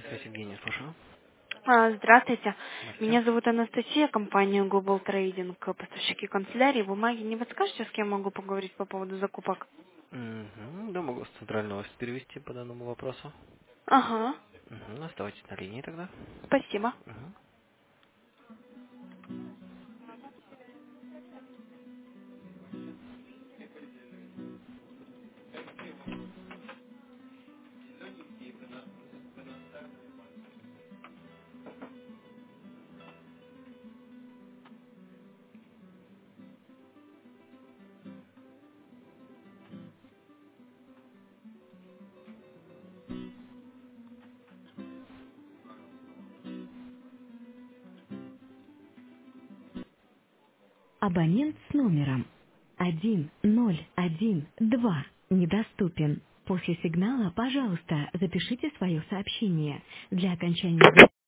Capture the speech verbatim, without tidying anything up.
Связь Евгения, слушаю. А, Здравствуйте. Здравствуйте. Меня зовут Анастасия, компания Global Trading, поставщики канцелярии, бумаги. Не подскажете, с кем могу поговорить по поводу закупок? Угу, да, могу с центрального офиса перевести по данному вопросу. Ага, Угу, оставайтесь на линии тогда. спасибо. Угу. Абонент с номером один ноль один два недоступен. После сигнала, пожалуйста, запишите свое сообщение. Для окончания